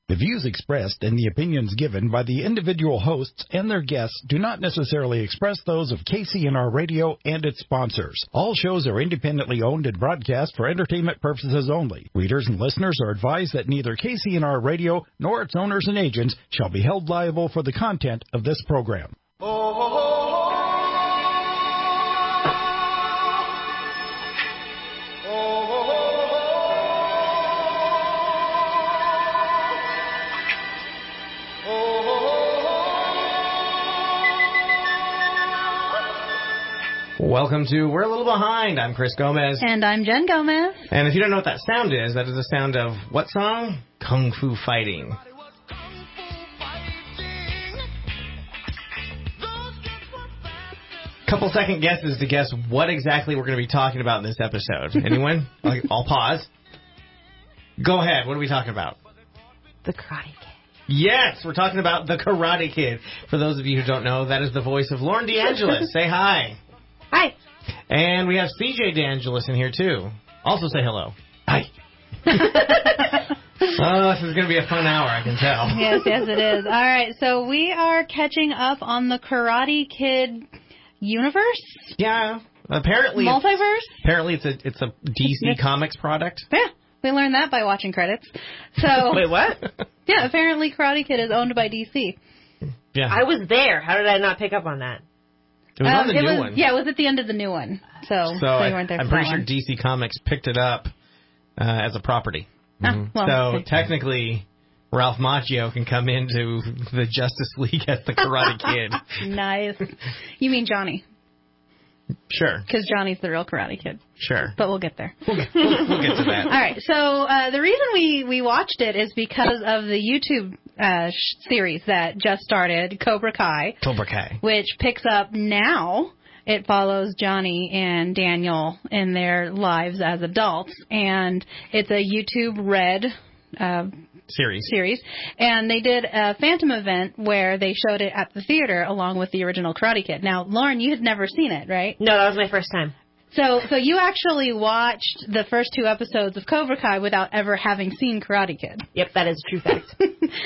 The views expressed and the opinions given by the individual hosts and their guests do not necessarily express those of KCNR Radio and its sponsors. All shows are independently owned and broadcast for entertainment purposes only. Readers and listeners are advised that neither KCNR Radio nor its owners and agents shall be held liable for the content of this program. Welcome to We're a Little Behind. I'm Chris Gomez. And I'm Jen Gomez. And if you don't know what that sound is, that is the sound of what song? Kung Fu Fighting. Couple second guesses to guess what exactly we're going to be talking about in this episode. Anyone? I'll pause. Go ahead. What are we talking about? The Karate Kid. Yes, we're talking about The Karate Kid. For those of you who don't know, that is the voice of Lauren DeAngelis. Say hi. Hi. And we have CJ DeAngelis in here, too. Also say hello. Hi. Oh, this is going to be a fun hour, I can tell. Yes, it is. All right, so we are catching up on the Karate Kid universe? Yeah. Apparently Multiverse? Apparently it's a DC Comics product. Yeah, we learned that by watching credits. So Wait, what? Yeah, apparently Karate Kid is owned by DC. Yeah. I was there. How did I not pick up on that? It was on the new one. Yeah, it was at the end of the new one. So you weren't there. I'm pretty sure DC Comics picked it up as a property. So technically, Ralph Macchio can come into the Justice League as the Karate Kid. Nice. You mean Johnny? Sure. Because Johnny's the real Karate Kid. Sure. But we'll get there. We'll get to that. All right. So the reason we watched it is because of the YouTube series that just started, Cobra Kai. Cobra Kai. Which picks up now. It follows Johnny and Daniel in their lives as adults. And it's a YouTube Red series. And they did a Phantom event where they showed it at the theater along with the original Karate Kid. Now, Lauren, you had never seen it, right? No, that was my first time. So you actually watched the first 2 episodes of Cobra Kai without ever having seen Karate Kid. Yep, that is a true fact.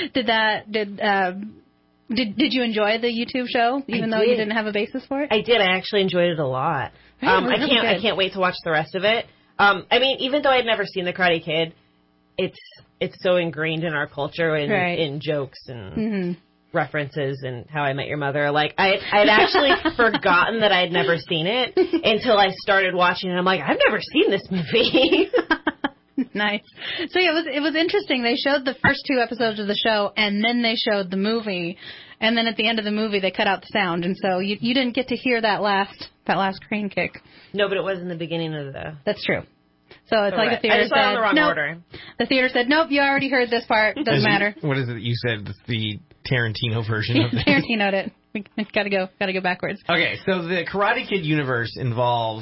Did you enjoy the YouTube show, even though you didn't have a basis for it? I did. I actually enjoyed it a lot. I can't wait to watch the rest of it. I mean, even though I'd never seen the Karate Kid, it's so ingrained in our culture and in jokes and references and How I Met Your Mother. Like, I'd actually forgotten that I'd never seen it until I started watching it. I'm like, I've never seen this movie. Nice. So yeah, it was interesting. They showed the first 2 episodes of the show, and then they showed the movie, and then at the end of the movie they cut out the sound, and so you didn't get to hear that last crane kick. No, but it was in the beginning of the. That's true. So it's like the theater said, I just saw it in the wrong order. The theater said, nope, you already heard this part. Doesn't matter. What is it you said? The Tarantino version of this? Tarantino'd it. We gotta go backwards. Okay, so the Karate Kid universe involves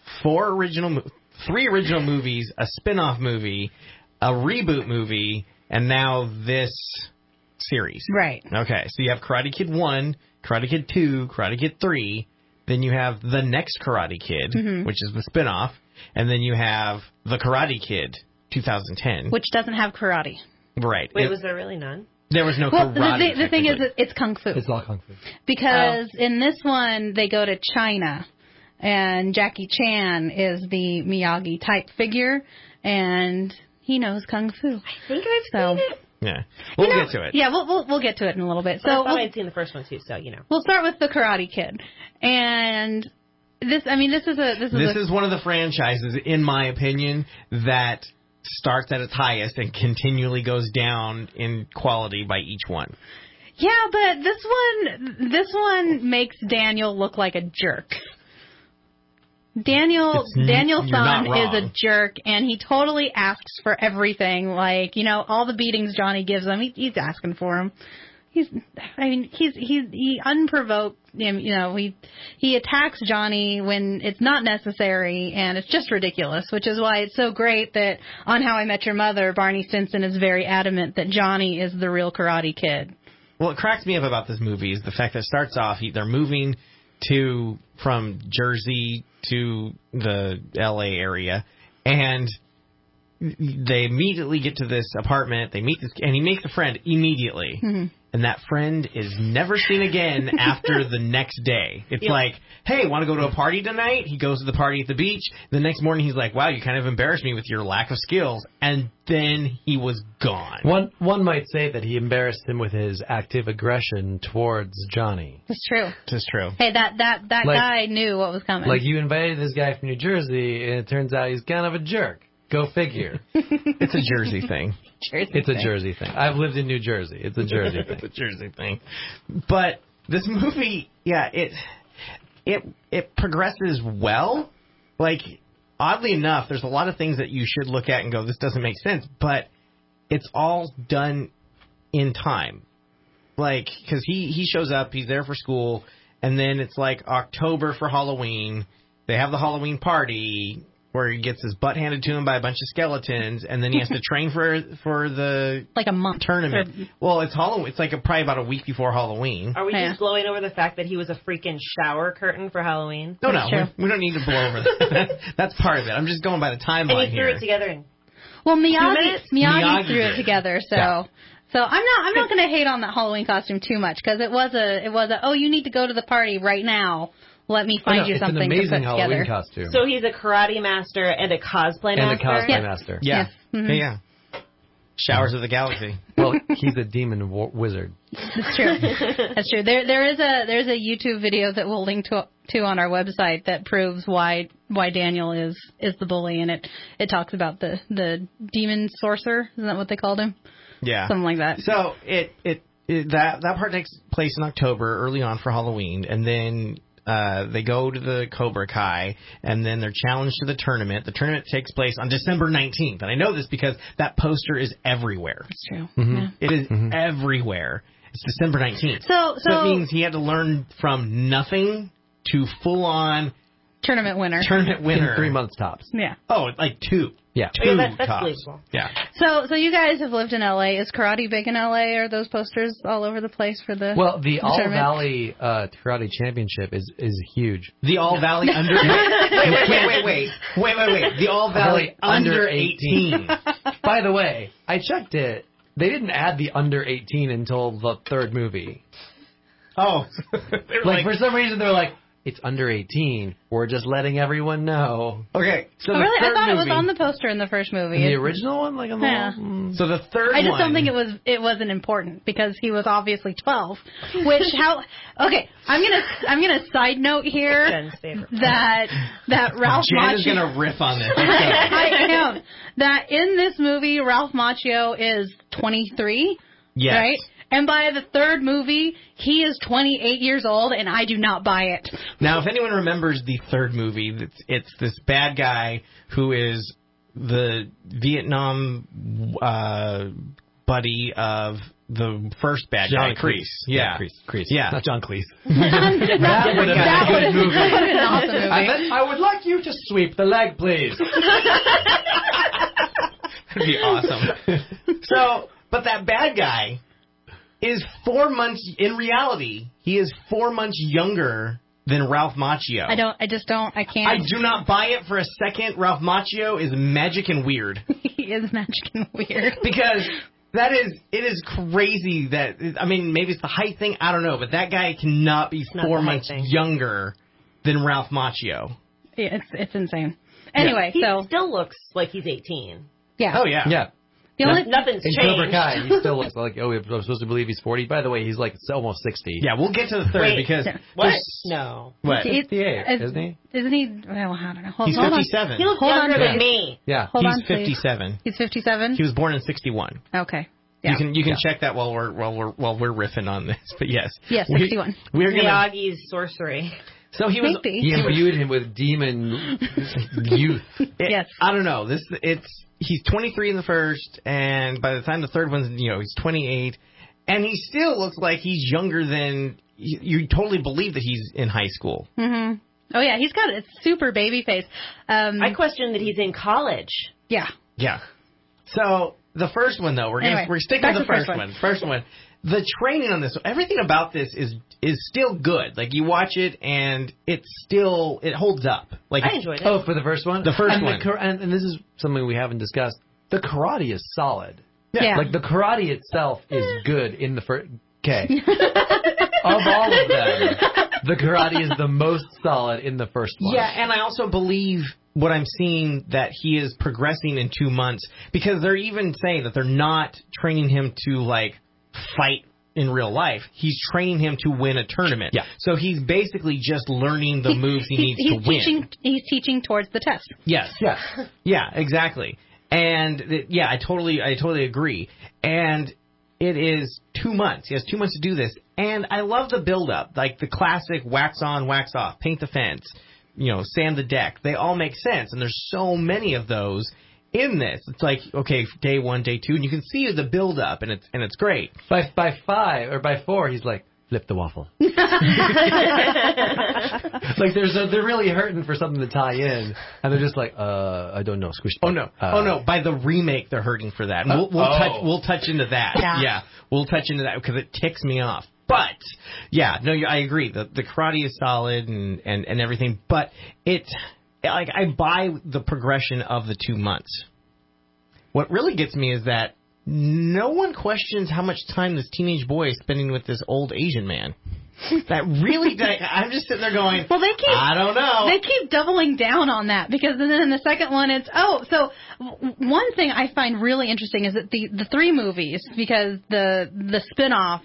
3 original movies, a spin-off movie, a reboot movie, and now this series. Right. Okay, so you have Karate Kid 1, Karate Kid 2, Karate Kid 3, then you have The Next Karate Kid, which is the spin-off, and then you have The Karate Kid 2010. Which doesn't have karate. Right. Wait, was there really none? There was no karate. The thing is, it's Kung Fu. It's all Kung Fu. Because in this one, they go to China, and Jackie Chan is the Miyagi-type figure, and he knows Kung Fu. I think I've seen it. Yeah. We'll get to it. Yeah, we'll get to it in a little bit. So I thought I'd seen the first one, too, so, you know. We'll start with The Karate Kid. And this is one of the franchises, in my opinion, that starts at its highest and continually goes down in quality by each one. Yeah, but this one makes Daniel look like a jerk. Daniel's son is a jerk, and he totally asks for everything. Like, all the beatings Johnny gives him, he's asking for him. He unprovoked him. He attacks Johnny when it's not necessary, and it's just ridiculous. Which is why it's so great that on How I Met Your Mother, Barney Stinson is very adamant that Johnny is the real Karate Kid. Well, what cracks me up about this movie is the fact that it starts off, they're moving from Jersey to the L.A. area, and they immediately get to this apartment. They meet this, and he makes a friend immediately. Mm-hmm. And that friend is never seen again after the next day. It's like, hey, want to go to a party tonight? He goes to the party at the beach. The next morning, he's like, wow, you kind of embarrassed me with your lack of skills. And then he was gone. One might say that he embarrassed him with his active aggression towards Johnny. It's true. It's true. Hey, that guy knew what was coming. Like, you invited this guy from New Jersey, and it turns out he's kind of a jerk. Go figure. It's a Jersey thing. It's a Jersey thing. I've lived in New Jersey. It's a Jersey thing. It's a Jersey thing. But this movie, it progresses well. Like, oddly enough, there's a lot of things that you should look at and go, this doesn't make sense. But it's all done in time. Like, because he shows up, he's there for school, and then it's like October for Halloween. They have the Halloween party where he gets his butt handed to him by a bunch of skeletons, and then he has to train for the like a month tournament. Well, it's Halloween. It's like probably about a week before Halloween. Are we just blowing over the fact that he was a freaking shower curtain for Halloween? No, we don't need to blow over that. That's part of it. I'm just going by the timeline here. And he threw it together. Well, Miyagi threw it together, so. Yeah. So I'm not going to hate on that Halloween costume too much, because it was a you need to go to the party right now. Let me find you something to put together. It's an amazing Halloween costume. So he's a karate master and a cosplay master? Yeah. Mm-hmm. Yeah. Showers of the Galaxy. Well, he's a demon wizard. That's true. That's true. There's a YouTube video that we'll link to on our website that proves why Daniel is the bully, and it talks about the demon sorcerer. Isn't that what they called him? Yeah. Something like that. So that part takes place in October, early on for Halloween, and then they go to the Cobra Kai, and then they're challenged to the tournament. The tournament takes place on December 19th. And I know this because that poster is everywhere. That's true. Mm-hmm. Yeah. It is everywhere. It's December 19th. So it means he had to learn from nothing to full-on tournament winner. In 3 months tops. Yeah. Oh, like 2. Yeah. That's tops. believable. Yeah. So you guys have lived in LA. Is karate big in LA? Are those posters all over the place for the the All Valley Karate Championship is huge. The All Valley under wait. The All Valley under 18. By the way, I checked it. They didn't add the under 18 until the third movie. Oh. like for some reason they're like, it's under 18. We're just letting everyone know. Okay. So I thought it was on the poster in the first movie. The original one? Like on the wall? So the third one. I just don't think it wasn't important because he was obviously 12. Okay, I'm gonna side note here that Ralph Macchio. Jen is gonna riff on this. I am. That in this movie, Ralph Macchio is 23. Yes. Right? And by the third movie, he is 28 years old, and I do not buy it. Now, if anyone remembers the third movie, it's this bad guy who is the Vietnam buddy of the first bad guy, Kreese. Yeah, Kreese. Yeah. Not John Cleese. That would have been a good movie. That would have been an awesome movie. I would like you to sweep the leg, please. That'd be awesome. So, but that bad guy is 4 months, in reality, he is 4 months younger than Ralph Macchio. I can't. I do not buy it for a second. Ralph Macchio is magic and weird. He is magic and weird. Because it is crazy that, I mean, maybe it's the height thing, I don't know, but that guy cannot be 4 months younger than Ralph Macchio. Yeah, it's insane. Anyway, he still looks like he's 18. Yeah. Oh, yeah. Yeah. Nothing's changed. In Cobra Kai, he still looks like, we're supposed to believe he's 40. By the way, he's like almost 60. Yeah, we'll get to the third because... What? No. What? 58, isn't he? Isn't he? Well, I don't know. He's 57. He looks younger than me. Yeah. He's 57. He's 57? He was born in 61. Okay. Yeah. You can check that while we're riffing on this, but yes. Yes, 61. Miyagi's sorcery. So he he imbued him with demon youth. Yes. I don't know. He's 23 in the first, and by the time the third one's, he's 28, and he still looks like he's younger than you totally believe that he's in high school. Mm-hmm. Oh yeah, he's got a super baby face. I question that he's in college. Yeah. Yeah. So the first one though, we're sticking with the first one. First one. The training on this, everything about this is still good. Like, you watch it, and it holds up. Like, I enjoyed it. Oh, for the first one? The first one. And this is something we haven't discussed. the karate is solid. Yeah. Like, the karate itself is good in the first... Okay. Of all of them, the karate is the most solid in the first one. Yeah, and I also believe what I'm seeing that he is progressing in 2 months, because they're even saying that they're not training him to, like, fight in real life. He's training him to win a tournament. Yeah. So he's basically just learning the moves he needs to win. He's teaching towards the test. Yes. Yeah. Yeah, exactly. And I totally agree. And it is 2 months. He has 2 months to do this. And I love the build up, like the classic wax on, wax off, paint the fence, sand the deck. They all make sense. And there's so many of those in this. It's like, okay, day 1, day 2, and you can see the build up, and it's great. By 5 or by 4, he's like, flip the waffle. Like they're really hurting for something to tie in, and they're just like, I don't know, squish. Oh no, by the remake they're hurting for that. And we'll touch into that. Yeah, we'll touch into that because it ticks me off. But yeah, no, I agree. The karate is solid and everything, but I buy the progression of the 2 months. What really gets me is that no one questions how much time this teenage boy is spending with this old Asian man. That really, I'm just sitting there going, well, I don't know. They keep doubling down on that, because then in the second one it's, so one thing I find really interesting is that the 3 movies, because the spin-off,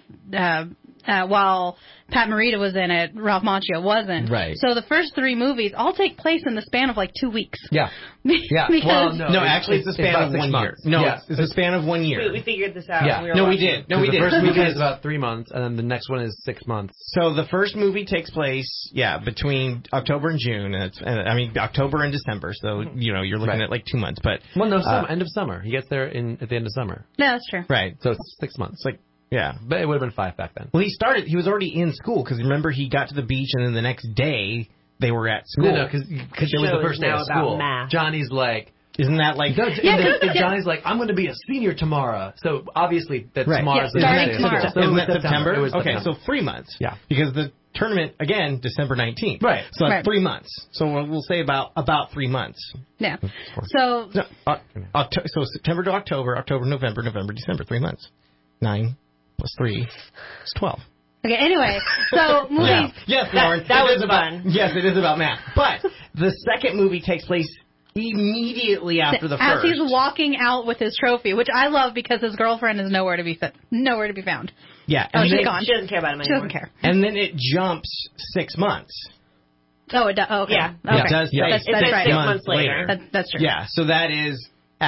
while Pat Morita was in it, Ralph Macchio wasn't. Right. So the first 3 movies all take place in the span of like 2 weeks. Yeah. Yeah. Because Actually, it's a span of 1 year. No, it's a span of 1 year. We figured this out. Yeah. We did. The first movie is about 3 months, and then the next one is 6 months. So the first movie takes place, between October and June. October and December. So, you're looking at like 2 months. But end of summer. He gets there at the end of summer. Yeah, that's true. Right. So it's 6 months. Yeah. But it would have been 5 back then. Well, he was already in school, because remember, he got to the beach, and then the next day they were at school. No, because it was the first day of school. Johnny's like... Isn't that like... Johnny's like, I'm going to be a senior tomorrow. So obviously tomorrow's the starting tomorrow. Isn't that September? It was okay, September. so 3 months. Yeah. Because the tournament, again, December 19th. Right. So that's 3 months. So we'll say about 3 months. Yeah. So... So September to October, November, December, 3 months. 9 plus 3 is 12. Okay, anyway, so movies... Yeah. Yes, Lauren. That was fun. Yes, it is about math. But the second movie takes place immediately after the first. As he's walking out with his trophy, which I love because his girlfriend is nowhere to be found. Yeah. And she's gone. She doesn't care about him anymore. She doesn't care. And then it jumps 6 months. Oh, it does. Okay. Yeah. Okay. It does. Yeah. That's right. 6 months later. That's true. Yeah. So that is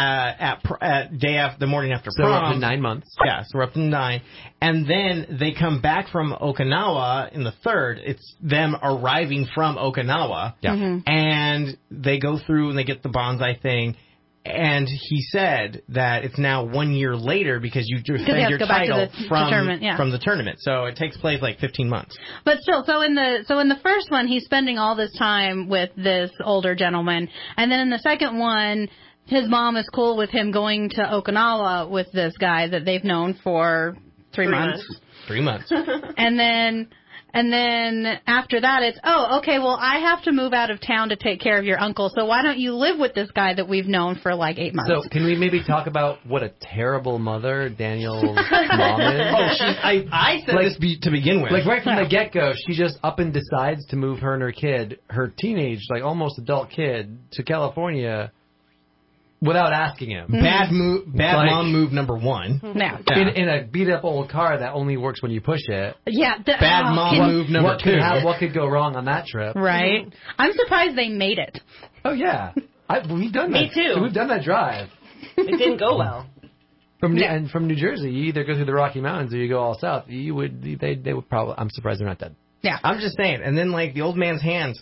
the morning after So prom. we're up to 9 months. Yeah, so we're up to 9. And then they come back from Okinawa in the third. It's them arriving from Okinawa. Yeah. Mm-hmm. And they go through and they get the bonsai thing. And he said that it's now 1 year later because you defend your title from the tournament. So it takes place like 15 months. But still, so in the first one, he's spending all this time with this older gentleman. And then in the second one, his mom is cool with him going to Okinawa with this guy that they've known for 3 months. 3 months. And then after that, it's, okay, well, I have to move out of town to take care of your uncle, so why don't you live with this guy that we've known for like 8 months? So can we maybe talk about what a terrible mother Daniel's mom is? I said this to begin with. Like right from the get-go, she just up and decides to move her and her kid, her teenage, like almost adult kid, to California without asking him. Bad mom move number 1. Yeah. In a beat-up old car that only works when you push it. Yeah. Bad mom move number 2. What could go wrong on that trip? Right. I'm surprised they made it. Oh, yeah. We've done that. Me too. We've done that drive. It didn't go well. And from New Jersey, you either go through the Rocky Mountains or you go all south. They would probably. I'm surprised they're not dead. Yeah. I'm just saying. And then like the old man's hands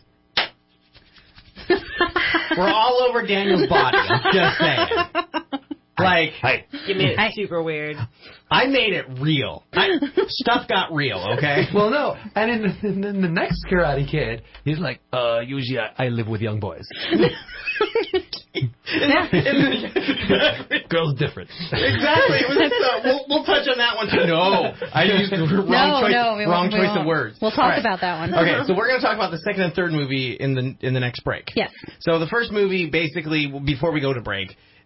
were all over Daniel's body. I'm just saying. Like, you made it super weird. I made it real. Stuff got real, okay? Well, no. And in the next Karate Kid, he's like, usually I live with young boys. Girls different. Exactly. It was, we'll touch on that one too. No, I used the wrong choice of words. We'll talk about that one. Okay, so we're going to talk about the second and third movie in the next break. Yes. So the first movie, basically, before we go to break,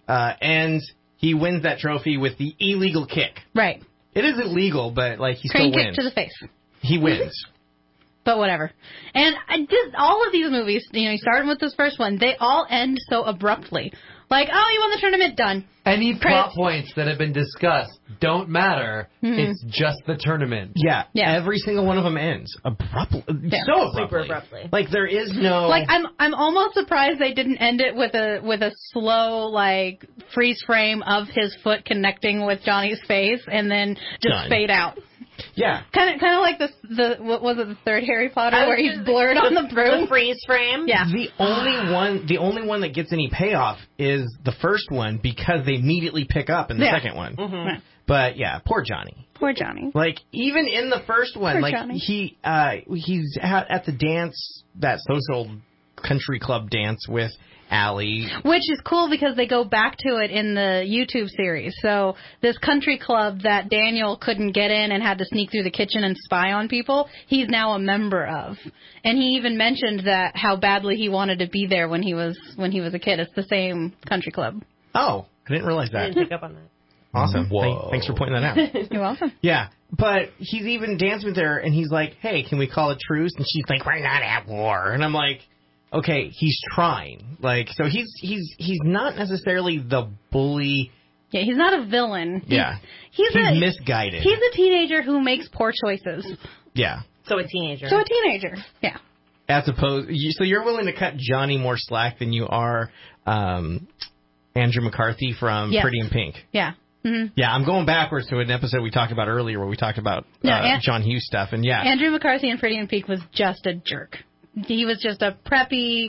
And he wins that trophy with the illegal kick. Right. It is illegal, but like he Crane still kick wins. to the face. He wins. But whatever. And all of these movies, you starting with this first one, they all end so abruptly. Like, oh, you won the tournament, done. Any plot points that have been discussed don't matter. Mm-hmm. It's just the tournament. Yeah. Every single one of them ends abruptly. Yeah. So abruptly. Super abruptly. Like there is no. Like I'm almost surprised they didn't end it with a slow like freeze frame of his foot connecting with Johnny's face and then just fade out. Yeah. Kind of like the what was it, the third Harry Potter where he's blurred on the broom? The freeze frame? Yeah. The only one that gets any payoff is the first one because they immediately pick up in the second one. Mm-hmm. Right. But yeah, poor Johnny. Poor Johnny. Like even in the first one, like Johnny. He's at the dance, that social country club dance with Allie. Which is cool because they go back to it in the YouTube series. So this country club that Daniel couldn't get in and had to sneak through the kitchen and spy on people, he's now a member of. And he even mentioned that how badly he wanted to be there when he was a kid. It's the same country club. Oh, I didn't realize that. I didn't pick up on that. Awesome. Thanks for pointing that out. You're welcome. Yeah, but he's even dancing with her and he's like, "Hey, can we call a truce?" And she's like, "We're not at war." And I'm like, okay, he's trying. Like, so he's not necessarily the bully. Yeah, he's not a villain. He's misguided. He's a teenager who makes poor choices. Yeah. So a teenager. Yeah. As opposed, so you're willing to cut Johnny more slack than you are Andrew McCarthy from Pretty in Pink. Yeah. Mm-hmm. Yeah, I'm going backwards to an episode we talked about earlier where we talked about John Hughes stuff, and Andrew McCarthy in Pretty in Pink was just a jerk. He was just a preppy,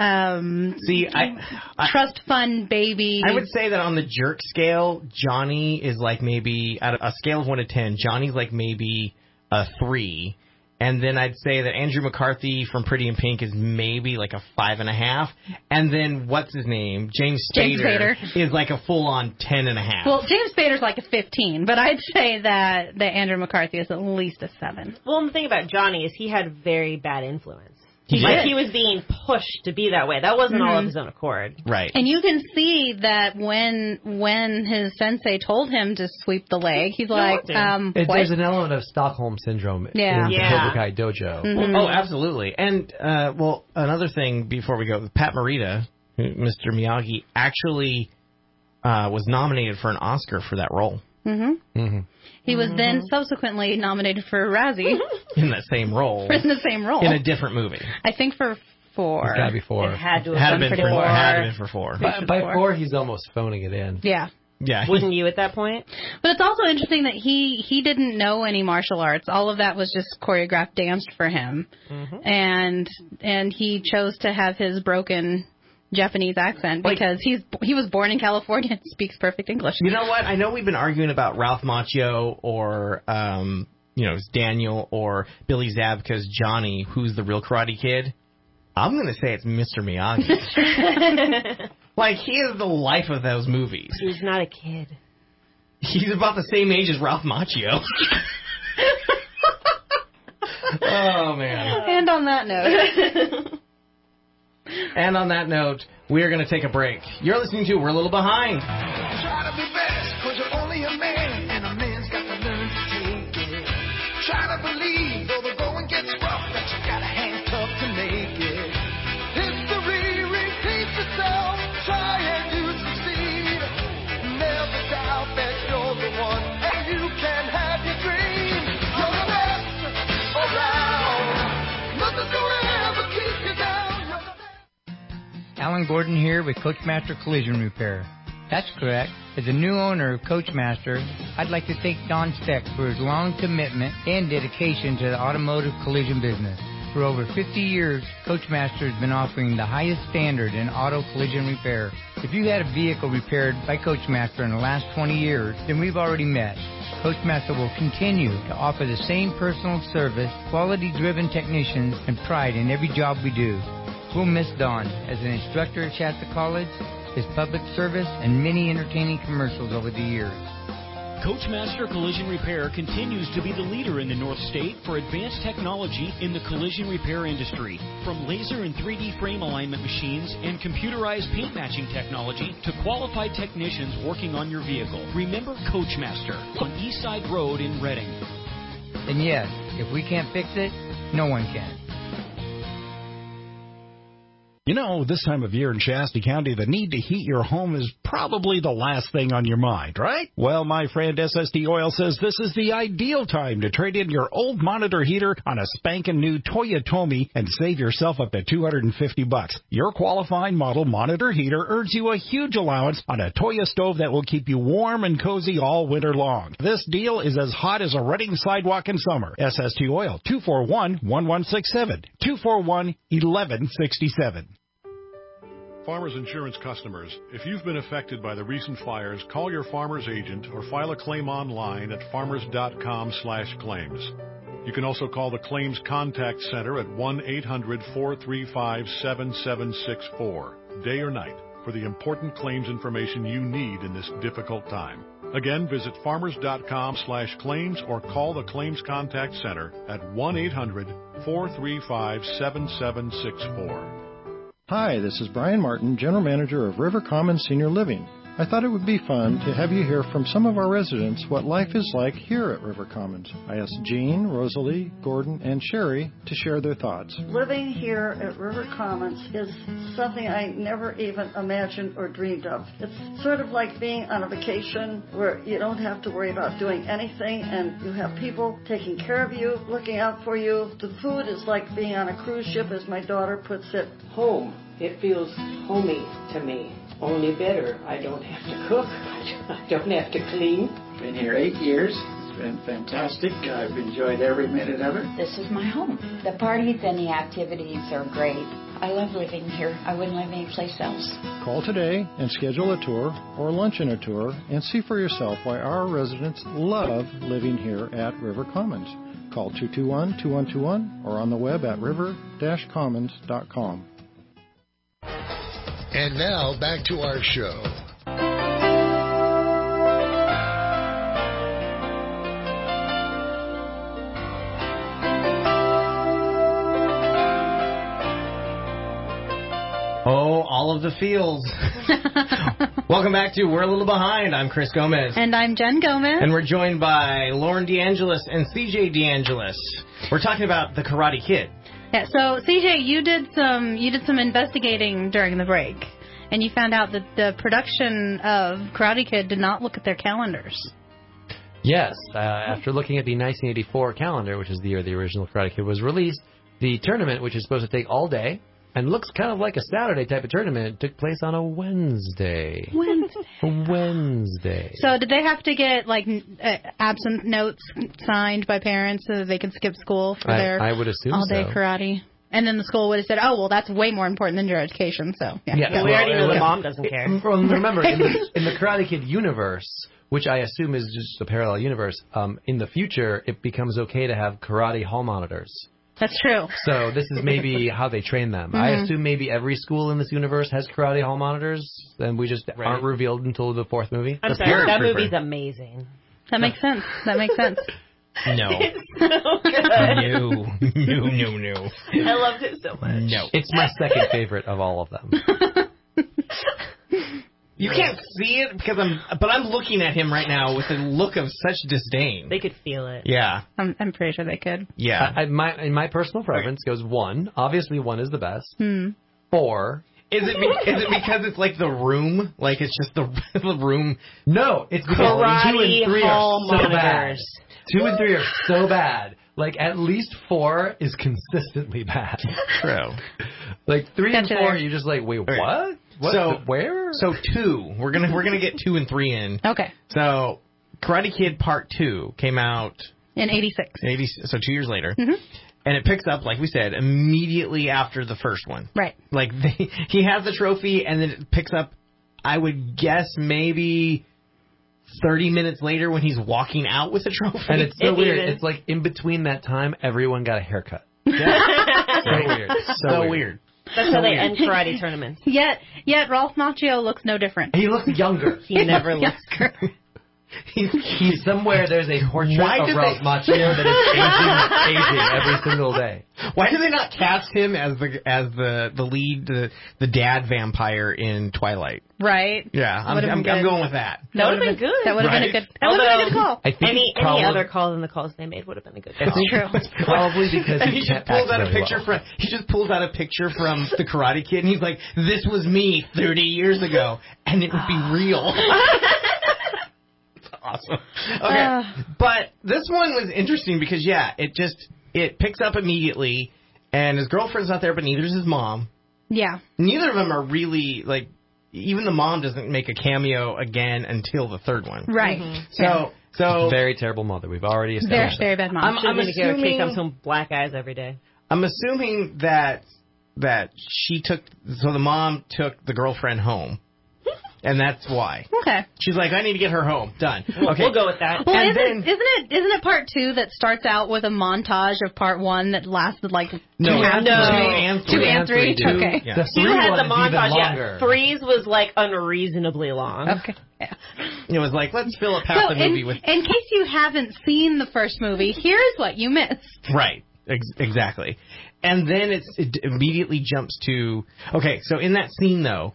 trust fund baby. I would say that on the jerk scale, Johnny is like maybe, at a scale of 1 to 10, Johnny's like maybe a 3. And then I'd say that Andrew McCarthy from Pretty in Pink is maybe like a 5.5. And then, what's his name? James Spader is like a full-on 10.5. Well, James Spader's like a 15, but I'd say that Andrew McCarthy is at least a 7. Well, the thing about Johnny is he had very bad influence. He was being pushed to be that way. That wasn't all of his own accord. Right. And you can see that when his sensei told him to sweep the leg, he's like, There's an element of Stockholm Syndrome in the Cobra Kai dojo. Mm-hmm. Oh, absolutely. And, another thing before we go, Pat Morita, Mr. Miyagi, actually was nominated for an Oscar for that role. Mm-hmm. Mm-hmm. He was then subsequently nominated for a Razzie. In that same role. In the same role. In a different movie. I think for 4. It's got to be 4. It had to have been for 4. Had to been for 4. By 4, he's almost phoning it in. Yeah. Yeah. Wouldn't you at that point? But it's also interesting that he didn't know any martial arts. All of that was just choreographed dance for him. Mm-hmm. And he chose to have his broken Japanese accent because he was born in California and speaks perfect English. You know what? I know we've been arguing about Ralph Macchio or Daniel or Billy Zabka's Johnny, who's the real Karate Kid. I'm going to say it's Mr. Miyagi. Like, he is the life of those movies. He's not a kid. He's about the same age as Ralph Macchio. Oh, man. And on that note... And on that note, we're going to take a break. You're listening to We're a Little Behind. Try to be best, because you're only a man, and a man's got to learn to take it. Try to believe, though the going gets rough, that you got a hand tough to make it. History repeats itself, try and you succeed. Never doubt that you're the one, and you can have your dream. You're the best around. Nothing's gonna ever keep you down. Alan Gordon here with Coachmaster Collision Repair. That's correct. As a new owner of Coachmaster, I'd like to thank Don Speck for his long commitment and dedication to the automotive collision business. For over 50 years, Coachmaster has been offering the highest standard in auto collision repair. If you had a vehicle repaired by Coachmaster in the last 20 years, then we've already met. Coachmaster will continue to offer the same personal service, quality-driven technicians, and pride in every job we do. We'll miss Don as an instructor at Shasta College, his public service, and many entertaining commercials over the years. Coachmaster Collision Repair continues to be the leader in the North State for advanced technology in the collision repair industry. From laser and 3D frame alignment machines and computerized paint matching technology to qualified technicians working on your vehicle. Remember Coachmaster on Eastside Road in Reading. And yes, if we can't fix it, no one can. You know, this time of year in Shasta County, the need to heat your home is probably the last thing on your mind, right? Well, my friend SST Oil says this is the ideal time to trade in your old monitor heater on a spanking new Toyotomi and save yourself up to $250. Your qualifying model monitor heater earns you a huge allowance on a Toyo stove that will keep you warm and cozy all winter long. This deal is as hot as a Reading sidewalk in summer. SST Oil, 241-1167, 241-1167. Farmers Insurance customers, if you've been affected by the recent fires, call your farmer's agent or file a claim online at farmers.com/claims. You can also call the Claims Contact Center at 1-800-435-7764, day or night, for the important claims information you need in this difficult time. Again, visit farmers.com/claims or call the Claims Contact Center at 1-800-435-7764. Hi, this is Brian Martin, General Manager of River Commons Senior Living. I thought it would be fun to have you hear from some of our residents what life is like here at River Commons. I asked Jean, Rosalie, Gordon, and Sherry to share their thoughts. Living here at River Commons is something I never even imagined or dreamed of. It's sort of like being on a vacation where you don't have to worry about doing anything and you have people taking care of you, looking out for you. The food is like being on a cruise ship, as my daughter puts it. Home. It feels homey to me. Only better. I don't have to cook. I don't have to clean. Been here 8 years. It's been fantastic. I've enjoyed every minute of it. This is my home. The parties and the activities are great. I love living here. I wouldn't live anyplace else. Call today and schedule a tour or lunch and a tour and see for yourself why our residents love living here at River Commons. Call 221-2121 or on the web at river-commons.com. And now, back to our show. Oh, all of the fields. Welcome back to We're a Little Behind. I'm Chris Gomez. And I'm Jen Gomez. And we're joined by Lauren DeAngelis and CJ DeAngelis. We're talking about The Karate Kid. Yeah, so CJ, you did some investigating during the break, and you found out that the production of Karate Kid did not look at their calendars. Yes, after looking at the 1984 calendar, which is the year the original Karate Kid was released, the tournament, which is supposed to take all day and looks kind of like a Saturday type of tournament, took place on a Wednesday. Wednesday. So did they have to get absent notes signed by parents so that they could skip school for their I would assume all-day karate? And then the school would have said, "Oh, well, that's way more important than your education." So yeah, we already know the mom doesn't care. Well, remember, in the Karate Kid universe, which I assume is just a parallel universe, in the future it becomes okay to have karate hall monitors. That's true. So this is maybe how they train them. Mm-hmm. I assume maybe every school in this universe has karate hall monitors, and we just aren't revealed until the fourth movie. I'm sorry, that movie's amazing. That makes sense. No. It's so good. No. I loved it so much. No. It's my second favorite of all of them. You can't see it but I'm looking at him right now with a look of such disdain. They could feel it. Yeah. I'm pretty sure they could. Yeah. My personal preference goes 1. Obviously 1 is the best. 4. Is it because it's like The Room? Like it's just the room? No, it's because 2 and 3 are so bad. 2 and 3 are so bad. Like at least 4 is consistently bad. True. Like 3 and 4, you're just like, wait, what? What? Where? So 2. We're gonna get 2 and 3 in. Okay. So Karate Kid Part 2 came out in '86. So 2 years later. Mm-hmm. And it picks up, like we said, immediately after the first one. Right. Like he has the trophy, and then it picks up, I would guess, maybe 30 minutes later when he's walking out with the trophy. And it's so weird. It's like in between that time, everyone got a haircut. Yeah. So weird. So weird. That's how they end karate tournaments. Yet Ralph Macchio looks no different. He looks younger. He never looks. He's somewhere. There's a portrait of Ralph Macchio that is aging every single day. Why do they not cast him as the lead, the dad vampire in Twilight? Right. Yeah, I'm going with that. That would have been good. That would have been a good. That would have been a good call. I think any other call than the calls they made would have been a good call. It's true. It's probably because he just pulls out a picture from the Karate Kid, and he's like, "This was me 30 years ago, and it would be real." It's awesome. Okay, but this one was interesting because it picks up immediately, and his girlfriend's not there, but neither is his mom. Yeah. Neither of them are really like. Even the mom doesn't make a cameo again until the third one. Right. So very terrible mother. We've already established. Very bad mom. I'm assuming he comes home black eyes every day. I'm assuming that the mom took the girlfriend home. And that's why. Okay. She's like, I need to get her home. Done. Okay. We'll go with that. Well, isn't it part 2 that starts out with a montage of part 1 that lasted like 2 and 3? 2 and 3. Okay. Yeah. The 2 had the montage. Yeah. 3's was like unreasonably long. Okay. Yeah. It was like, let's fill up half the movie with. In case you haven't seen the first movie, here's what you missed. Right. Exactly. And then it immediately jumps to. Okay. So in that scene though.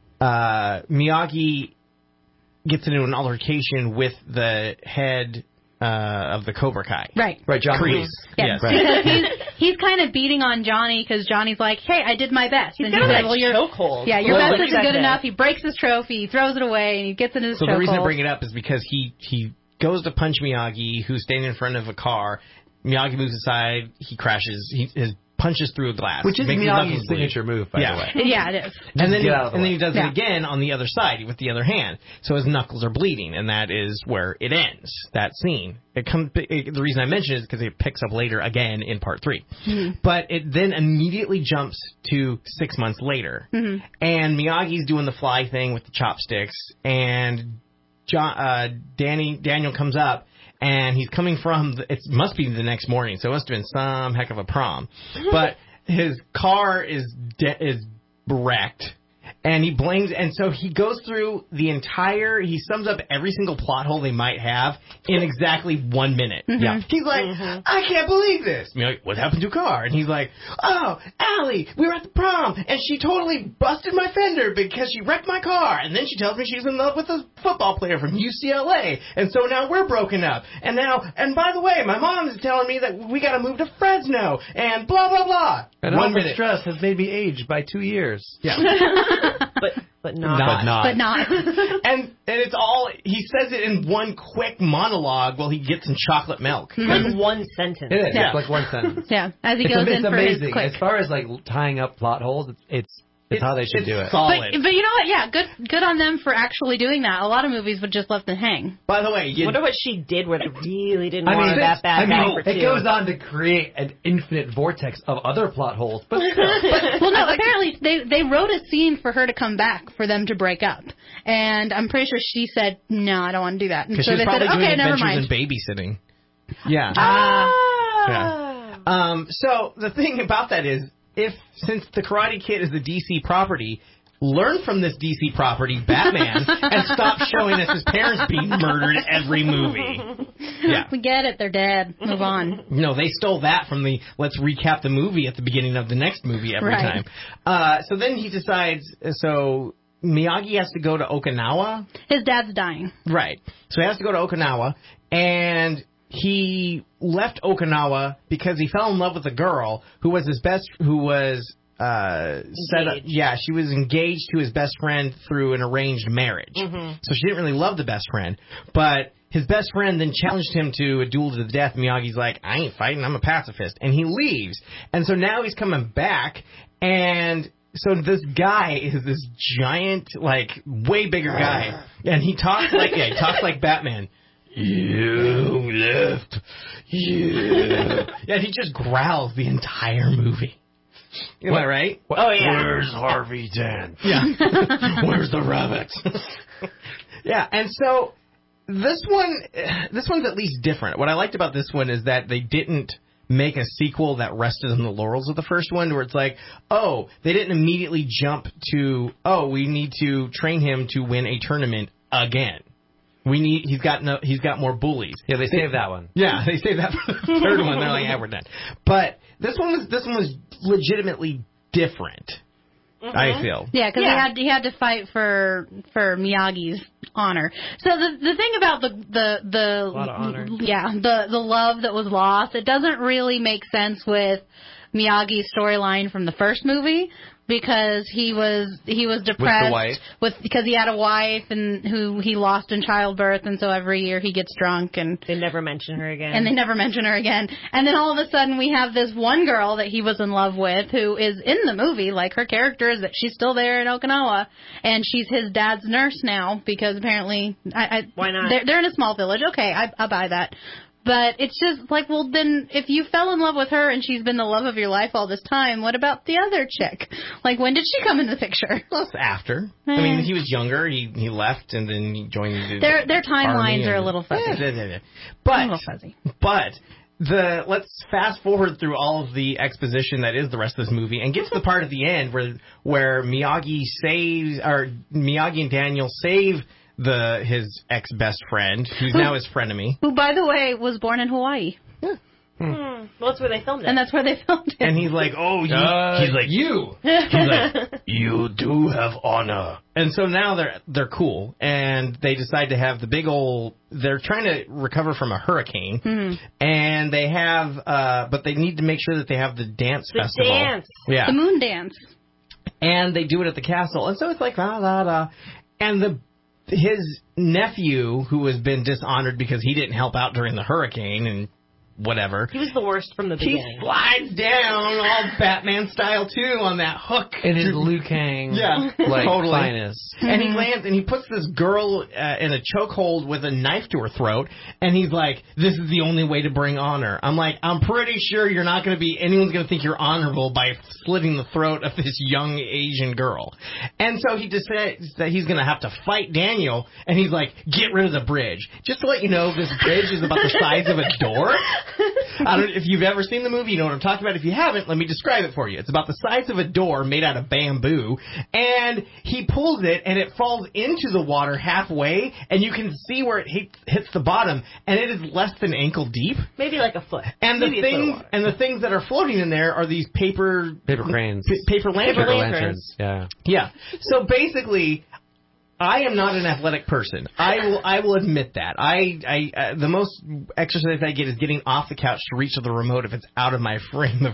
Miyagi gets into an altercation with the head of the Cobra Kai. Right, John Kreese. Yes. Right. Because he's kind of beating on Johnny because Johnny's like, hey, I did my best. He's and got he said, well, your chokehold. Yeah, your best isn't good enough. He breaks his trophy, he throws it away, and he gets in his chokehold. So the reason I bring it up is because he goes to punch Miyagi, who's standing in front of a car. Miyagi moves aside, he crashes, his punches through a glass. Which is Miyagi's signature move, by the way. Yeah, it is. And then he does it again on the other side with the other hand. So his knuckles are bleeding, and that is where it ends, that scene. The reason I mention it is because it picks up later again in part 3. Mm-hmm. But it then immediately jumps to 6 months later. Mm-hmm. And Miyagi's doing the fly thing with the chopsticks, and Daniel comes up. And he's coming from, it must be the next morning, so it must have been some heck of a prom. But his car is wrecked. And he blames, and so he goes through he sums up every single plot hole they might have in exactly 1 minute. Mm-hmm. Yeah. He's like, I can't believe this. I mean, like, what happened to a car? And he's like, oh, Allie, we were at the prom, and she totally busted my fender because she wrecked my car. And then she tells me she's in love with a football player from UCLA. And so now we're broken up. And by the way, my mom is telling me that we gotta move to Fresno, and blah, blah, blah. And all the stress has made me age by 2 years. Yeah. But not. And it's all, he says it in one quick monologue while he gets some chocolate milk. Like one sentence. It is. Yeah. It's like one sentence. Yeah. As he goes in for amazing. his quick. As far as like tying up plot holes, it's how they should do it. Solid. But you know what? Yeah, good on them for actually doing that. A lot of movies would just let them hang. By the way, I wonder what she did where they really didn't want that bad. It goes on to create an infinite vortex of other plot holes. But well, no. Apparently, they wrote a scene for her to come back for them to break up, and I'm pretty sure she said, "No, I don't want to do that." And so they said, "Okay, never mind." And babysitting. Yeah. Ah. So the thing about that is, since the Karate Kid is a DC property, learn from this DC property, Batman, and stop showing us his parents being murdered in every movie. Yeah. We get it. They're dead. Move on. No, they stole that from the let's recap the movie at the beginning of the next movie every time. So then he decides, Miyagi has to go to Okinawa. His dad's dying. Right. So he has to go to Okinawa, and he left Okinawa because he fell in love with a girl who was set up. Yeah, she was engaged to his best friend through an arranged marriage. Mm-hmm. So she didn't really love the best friend. But his best friend then challenged him to a duel to the death. Miyagi's like, I ain't fighting, I'm a pacifist. And he leaves. And so now he's coming back, and so this guy is this giant, like, way bigger guy. And he talks like Batman. You left. Yeah. Yeah, he just growls the entire movie. Am I right? Oh, yeah. Where's Harvey Dent? Yeah. Where's the rabbits? Yeah, and so this one's at least different. What I liked about this one is that they didn't make a sequel that rested on the laurels of the first one, where it's like, they didn't immediately jump to, we need to train him to win a tournament again. He's got more bullies. Yeah, they saved that one. Yeah, they saved that for the third one. They're like, yeah, we're done. But this one was legitimately different. Mm-hmm. I feel. Yeah, because he had to fight for Miyagi's honor. So the thing about the a lot of honor. Yeah, the love that was lost, it doesn't really make sense with Miyagi's storyline from the first movie. Because he was depressed because he had a wife and who he lost in childbirth, and so every year he gets drunk and they never mention her again. And then all of a sudden we have this one girl that he was in love with who is in the movie, like her character is that she's still there in Okinawa and she's his dad's nurse now because apparently why not? They're in a small village. Okay, I buy that. But it's just like, well, then if you fell in love with her and she's been the love of your life all this time, what about the other chick? Like, when did she come into the picture? Well, after. I mean, he was younger. He left and then he joined the Their timelines are a little fuzzy. But, a little fuzzy. But let's fast forward through all of the exposition that is the rest of this movie and get to the part at the end where Miyagi and Daniel save his ex-best friend, who's now his frenemy. Who, by the way, was born in Hawaii. Yeah. Well, that's where they filmed it. And that's where they filmed it. And he's like, you do have honor. And so now they're cool, and they decide to have the big old. They're trying to recover from a hurricane, and they have, but they need to make sure that they have the dance festival. Dance, yeah, the moon dance, and they do it at the castle, and so it's like and his nephew, who has been dishonored because he didn't help out during the hurricane and whatever. He was the worst from the beginning. He slides down all Batman style too on that hook. In his Liu Kang, totally. finest. And he lands and he puts this girl in a chokehold with a knife to her throat, and he's like, "This is the only way to bring honor." I'm like, I'm pretty sure anyone's going to think you're honorable by slitting the throat of this young Asian girl. And so he decides that he's going to have to fight Daniel, and he's like, "Get rid of the bridge." Just to let you know, this bridge is about the size of a door. I don't know if you've ever seen the movie, you know what I'm talking about. If you haven't, let me describe it for you. It's about the size of a door made out of bamboo, and he pulls it, and it falls into the water halfway, and you can see where it hits the bottom, and it is less than ankle deep. Maybe like a foot. And the things that are floating in there are these paper cranes. Paper lanterns. Yeah. Yeah. So basically, I am not an athletic person. I will admit that. The most exercise I get is getting off the couch to reach to the remote if it's out of my frame.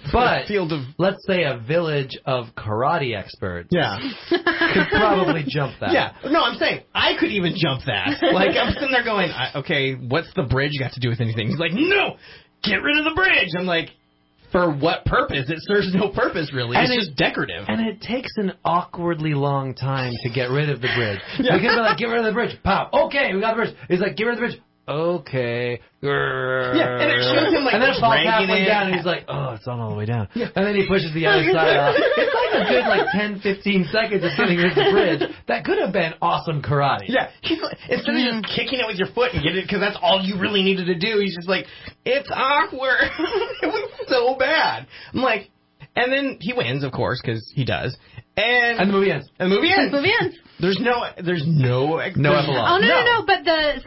Let's say a village of karate experts. Yeah. Could probably jump that. Yeah. No, I'm saying I could even jump that. Like, I'm sitting there going, okay, what's the bridge got to do with anything? He's like, no, get rid of the bridge. I'm like, for what purpose? It serves no purpose, really. It's just decorative. And it takes an awkwardly long time to get rid of the bridge. Yeah. Because they're like, get rid of the bridge. Pow. Okay, we got the bridge. He's like, get rid of the bridge. Okay. Yeah, and it shows him, like, and then it falls halfway it down, and he's like, oh, it's on all the way down. Yeah. And then he pushes the other side off. It's like a good, 10, 15 seconds of getting rid of the bridge. That could have been awesome karate. Yeah. Instead of just kicking it with your foot and get it, because that's all you really needed to do, he's just like, it's awkward. It was so bad. I'm like, and then he wins, of course, because he does. And the movie ends. There's no epilogue. Oh no! But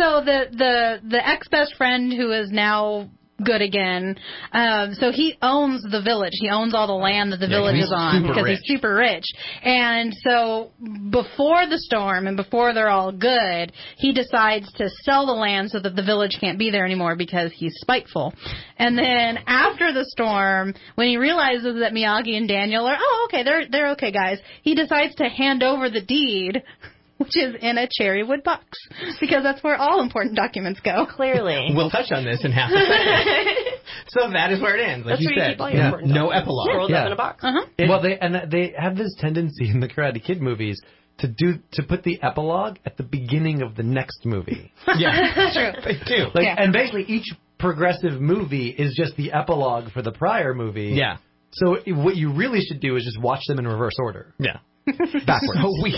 the ex-best friend who is now good again. So he owns the village. He owns all the land that the village is on because he's super rich. And so before the storm and before they're all good, he decides to sell the land so that the village can't be there anymore because he's spiteful. And then after the storm, when he realizes that Miyagi and Daniel are, they're okay guys, he decides to hand over the deed, which is in a cherry wood box, because that's where all important documents go. Clearly. We'll touch on this in half a second. So that is where it ends, like that's you said. No epilogue. Rolled up in a box. Well, they have this tendency in the Karate Kid movies to put the epilogue at the beginning of the next movie. Yeah, that's true. They do. And basically each progressive movie is just the epilogue for the prior movie. Yeah. So what you really should do is just watch them in reverse order. Yeah. Backwards.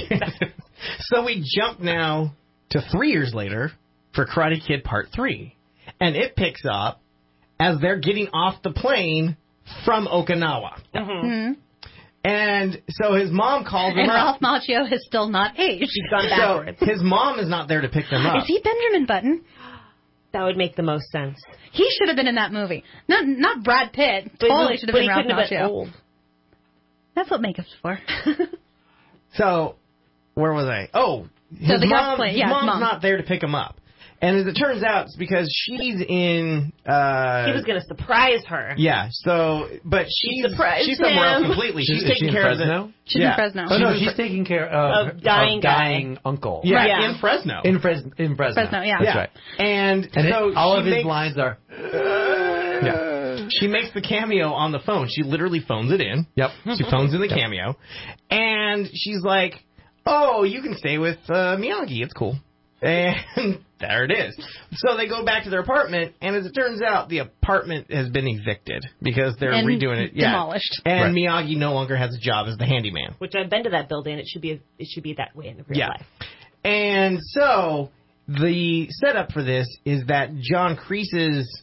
So we jump now to 3 years later for Karate Kid Part 3. And it picks up as they're getting off the plane from Okinawa. Mm-hmm. And so his mom calls him and up. Ralph Macchio has still not aged. He's gone backwards. So his mom is not there to pick them up. Is he Benjamin Button? That would make the most sense. He should have been in that movie. Not Brad Pitt. But Totally should have been Ralph Macchio. Have been Macchio. old. That's what makeup's for. So, where was I? Oh, his mom's not there to pick him up. And as it turns out, it's because she's in... he was going to surprise her. Yeah, so... But she's surprised somewhere else him. completely. She's Is she taking in care Fresno? of the... She's in Fresno. Oh, no, she's taking care of dying uncle. Yeah, Right. in Fresno. In Fresno. Fresno, yeah. That's right. And so all she of his makes- lines are... Yeah. She makes the cameo on the phone. She literally phones it in. Yep. She phones in the cameo. And she's like, oh, you can stay with Miyagi. It's cool. And there it is. So they go back to their apartment, and as it turns out, the apartment has been evicted because they're redoing it. Yeah. Demolished. And Miyagi no longer has a job as the handyman. Which I've been to that building. It should be that way in the real life. And so the setup for this is that John Kreese's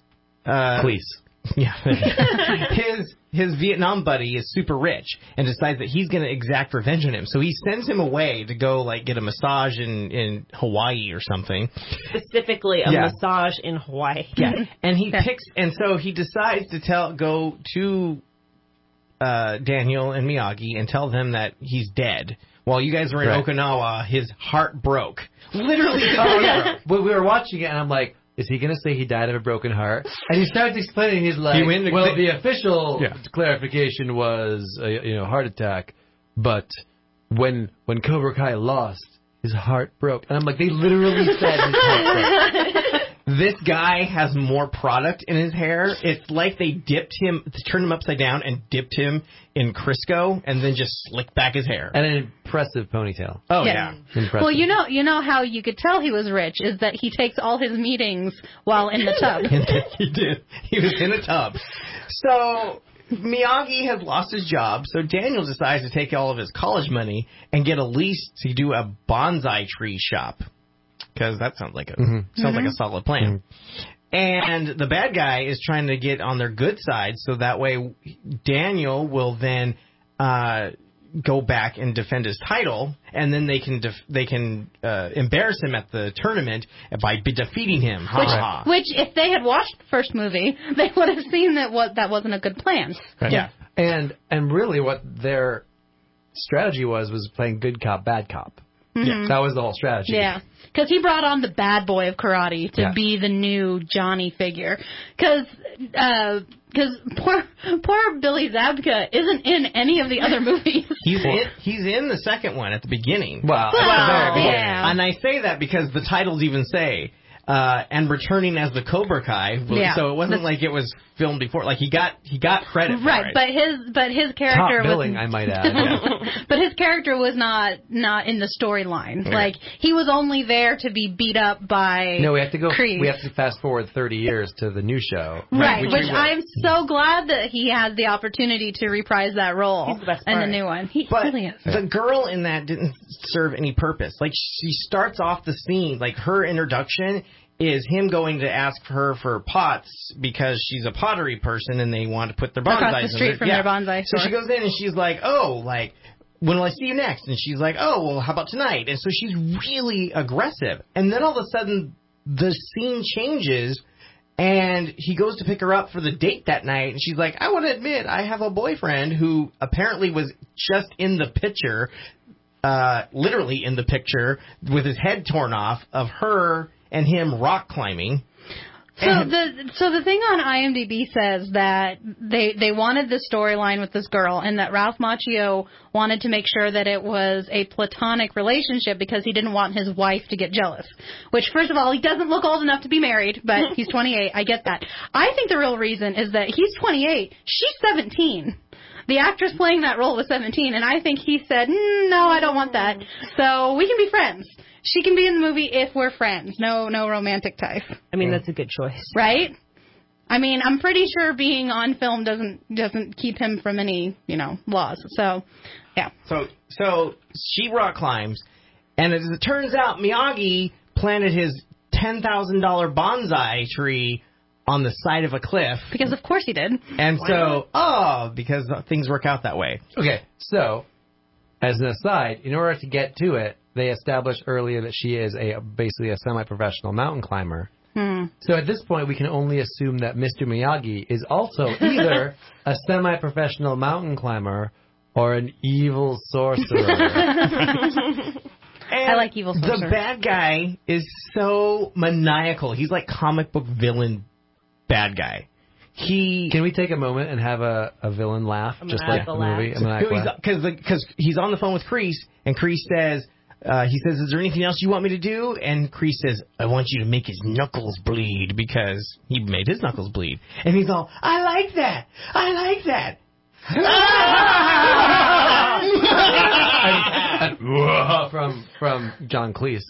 his Vietnam buddy is super rich and decides that he's going to exact revenge on him. So he sends him away to go get a massage in Hawaii or something. Specifically a massage in Hawaii. Yeah. And he so he decides to go to Daniel and Miyagi and tell them that he's dead. While you guys were in Okinawa, his heart broke. Literally, his heart broke. Well, we were watching it, and I'm like, is he going to say he died of a broken heart? And he starts explaining. He's like, the official clarification was a heart attack, but when Cobra Kai lost, his heart broke. And I'm like, they literally said his heart broke. This guy has more product in his hair. It's like they turned him upside down and dipped him in Crisco and then just slicked back his hair. And an impressive ponytail. Oh, yeah. Impressive. Well, you know how you could tell he was rich is that he takes all his meetings while in the tub. He did. He was in a tub. So Miyagi has lost his job, so Daniel decides to take all of his college money and get a lease to do a bonsai tree shop. Because that sounds like a solid plan. And the bad guy is trying to get on their good side, so that way Daniel will then go back and defend his title, and then they can embarrass him at the tournament by defeating him. Which, if they had watched the first movie, they would have seen that wasn't a good plan. Right. Yeah, and really what their strategy was playing good cop, bad cop. Mm-hmm. Yeah, that was the whole strategy. Yeah, because he brought on the bad boy of karate to be the new Johnny figure. Because poor Billy Zabka isn't in any of the other movies. He's in the second one at the beginning. Well, yeah. And I say that because the titles even say and returning as the Cobra Kai. So it wasn't like it was filmed before. Like he got credit for it. But his character top billing, I might add. But his character was not in the storyline. Okay. Like he was only there to be beat up by No, we have to go. Kreese. We have to fast forward 30 years to the new show. Right, which I'm so glad that he has the opportunity to reprise that role. He's the best in part. the new one. He But really is. the girl in that didn't serve any purpose. Like she starts off the scene, like her introduction is him going to ask her for pots because she's a pottery person and they want to put their bonsais across the street from their bonsai store. So she goes in and she's like, when will I see you next? And she's like, oh, well, how about tonight? And so she's really aggressive. And then all of a sudden the scene changes and he goes to pick her up for the date that night. And she's like, I want to admit I have a boyfriend who apparently was just in the picture, literally in the picture with his head torn off of her and him rock climbing. So the thing on IMDb says that they wanted this storyline with this girl and that Ralph Macchio wanted to make sure that it was a platonic relationship because he didn't want his wife to get jealous. Which, first of all, he doesn't look old enough to be married, but he's 28. I get that. I think the real reason is that he's 28. She's 17. The actress playing that role was 17, and I think he said, no, I don't want that. So we can be friends. She can be in the movie if we're friends. No romantic ties. I mean, that's a good choice. Right? I mean, I'm pretty sure being on film doesn't keep him from any, laws. So, yeah. So she rock climbs, and as it turns out, Miyagi planted his $10,000 bonsai tree on the side of a cliff. Because of course he did. And because things work out that way. Okay, so, as an aside, in order to get to it, they established earlier that she is basically a semi-professional mountain climber. So at this point, we can only assume that Mr. Miyagi is also either a semi-professional mountain climber or an evil sorcerer. I like evil sorcerer. The bad guy is so maniacal. He's like comic book villain bad guy. Can we take a moment and have a villain laugh, just like the movie? Because he's on the phone with Kreese, and Kreese says, "Is there anything else you want me to do?" And Kreese says, "I want you to make his knuckles bleed," because he made his knuckles bleed. And he's all, "I like that. I like that." from John Cleese.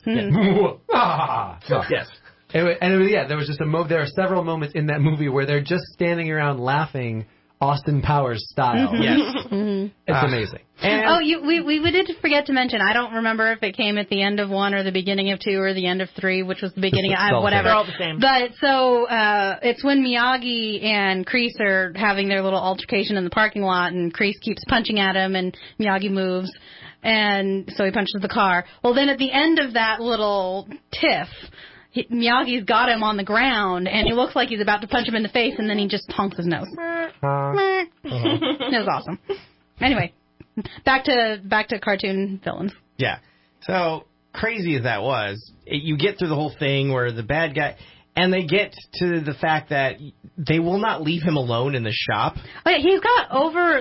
Yes. There was just there are several moments in that movie where they're just standing around laughing, Austin Powers style. Yes. It's amazing. And we did forget to mention, I don't remember if it came at the end of 1 or the beginning of 2 or the end of 3, which was the beginning of whatever. They're all the same. But so it's when Miyagi and Kreese are having their little altercation in the parking lot, and Kreese keeps punching at him, and Miyagi moves, and so he punches the car. Well, then at the end of that little tiff, Miyagi's got him on the ground, and he looks like he's about to punch him in the face, and then he just honks his nose. It was awesome. Anyway, back to cartoon villains. Yeah. So crazy as that was, you get through the whole thing where the bad guy, and they get to the fact that they will not leave him alone in the shop. Oh, yeah, he's got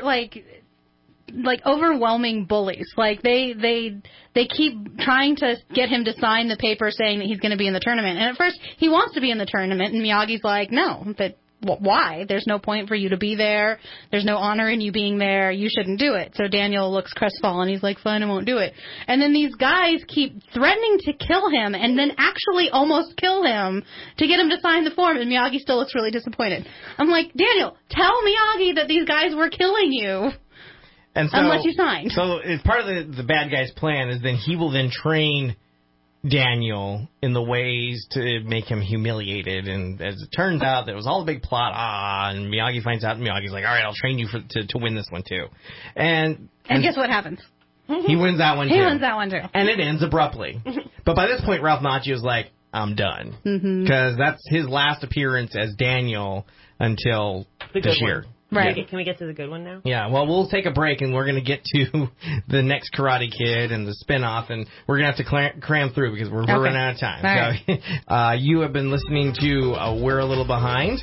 overwhelming bullies. Like they keep trying to get him to sign the paper saying that he's going to be in the tournament. And at first he wants to be in the tournament, and Miyagi's like, "No, but why? There's no point for you to be there. There's no honor in you being there. You shouldn't do it." So Daniel looks crestfallen. He's like, "Fine, I won't do it." And then these guys keep threatening to kill him, and then actually almost kill him to get him to sign the form. And Miyagi still looks really disappointed. I'm like, Daniel, tell Miyagi that these guys were killing you. And so, unless you signed. So as part of the bad guy's plan is then he will then train Daniel in the ways to make him humiliated. And as it turns out, that was all a big plot. And Miyagi finds out, and Miyagi's like, "All right, I'll train you to win this one too." And guess what happens? He wins that one too. He wins that one too. And it ends abruptly. But by this point, Ralph Macchio's like, "I'm done." Because that's his last appearance as Daniel until this year. Right. Can we get to the good one now? Yeah, well, we'll take a break, and we're going to get to the next Karate Kid and the spinoff, and we're going to have to cram through because we're running out of time. Right. So you have been listening to We're a Little Behind.